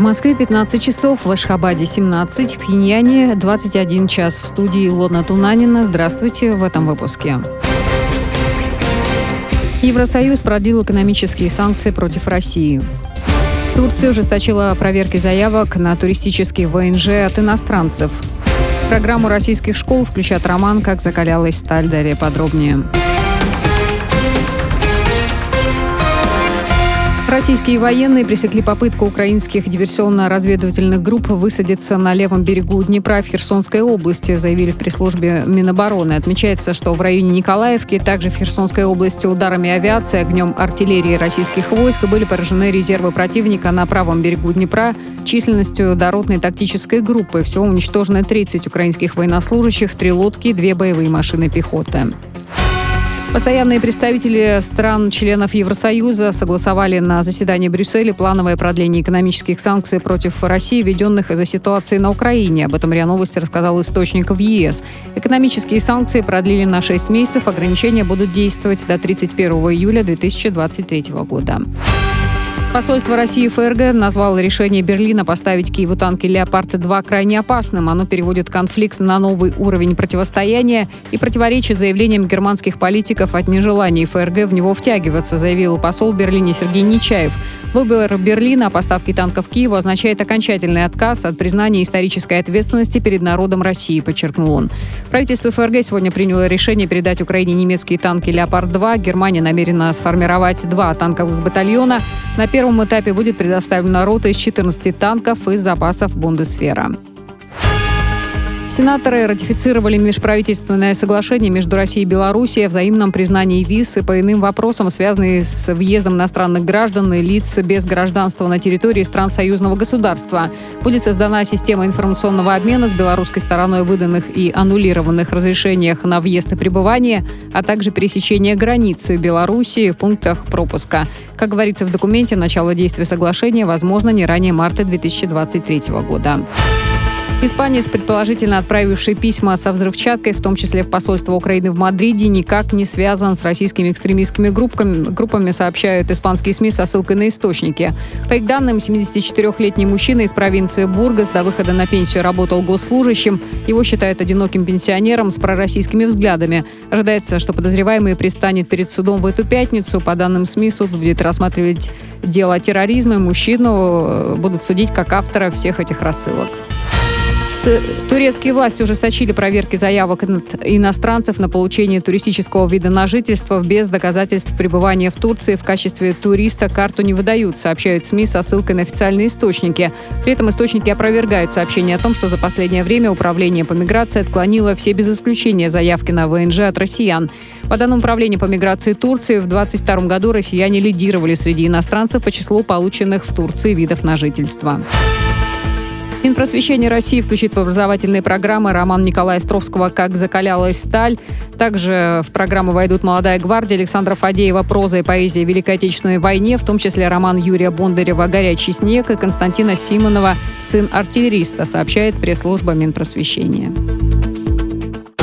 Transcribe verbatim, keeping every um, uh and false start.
Москве пятнадцать часов, в Ашхабаде семнадцать, в Пхеньяне двадцать один час. В студии Илона Тунанина. Здравствуйте в этом выпуске. Евросоюз продлил экономические санкции против России. Турция ужесточила проверки заявок на туристический вэ эн жэ от иностранцев. В программу российских школ включат роман «Как закалялась сталь». Далее подробнее. Российские военные пресекли попытку украинских диверсионно-разведывательных групп высадиться на левом берегу Днепра в Херсонской области, заявили в пресс-службе Минобороны. Отмечается, что в районе Николаевки, также в Херсонской области, ударами авиации, огнем артиллерии российских войск были поражены резервы противника на правом берегу Днепра численностью до ротной тактической группы. Всего уничтожено тридцать украинских военнослужащих, три лодки и две боевые машины пехоты. Постоянные представители стран-членов Евросоюза согласовали на заседании в Брюсселе плановое продление экономических санкций против России, введенных из-за ситуации на Украине. Об этом РИА Новости рассказал источник в е эс. Экономические санкции продлили на шесть месяцев. Ограничения будут действовать до тридцать первого июля две тысячи двадцать третьего года. Посольство России в эф эр гэ назвало решение Берлина поставить Киеву танки «Леопард-два» крайне опасным. Оно переводит конфликт на новый уровень противостояния и противоречит заявлениям германских политиков от нежелания эф эр гэ в него втягиваться, заявил посол в Берлине Сергей Нечаев. Выбор Берлина о поставке танков Киеву означает окончательный отказ от признания исторической ответственности перед народом России, подчеркнул он. Правительство эф эр гэ сегодня приняло решение передать Украине немецкие танки «Леопард-два». Германия намерена сформировать два танковых батальона. На первом этапе будет предоставлена рота из четырнадцати танков из запасов Бундесвера. Сенаторы ратифицировали межправительственное соглашение между Россией и Белоруссией о взаимном признании виз и по иным вопросам, связанным с въездом иностранных граждан и лиц без гражданства на территории стран союзного государства. Будет создана система информационного обмена с белорусской стороной выданных и аннулированных разрешениях на въезд и пребывание, а также пересечение границы Белоруссии в пунктах пропуска. Как говорится в документе, начало действия соглашения возможно не ранее марта две тысячи двадцать третьего года. Испанец, предположительно отправивший письма со взрывчаткой, в том числе в посольство Украины в Мадриде, никак не связан с российскими экстремистскими группами, группами, сообщают испанские СМИ со ссылкой на источники. По их данным, семидесятичетырёхлетний мужчина из провинции Бургас до выхода на пенсию работал госслужащим. Его считают одиноким пенсионером с пророссийскими взглядами. Ожидается, что подозреваемый предстанет перед судом в эту пятницу. По данным СМИ, суд будет рассматривать дело о терроризме. Мужчину будут судить как автора всех этих рассылок. Турецкие власти ужесточили проверки заявок иностранцев на получение туристического вида на жительство без доказательств пребывания в Турции. В качестве туриста карту не выдают, сообщают СМИ со ссылкой на официальные источники. При этом источники опровергают сообщение о том, что за последнее время Управление по миграции отклонило все без исключения заявки на вэ эн жэ от россиян. По данным Управления по миграции Турции, в двадцать втором году россияне лидировали среди иностранцев по числу полученных в Турции видов на жительство. Минпросвещение России включит в образовательные программы роман Николая Островского «Как закалялась сталь». Также в программу войдут «Молодая гвардия» Александра Фадеева, проза и поэзия о Великой Отечественной войне, в том числе роман Юрия Бондарева «Горячий снег» и Константина Симонова «Сын артиллериста», сообщает пресс-служба Минпросвещения.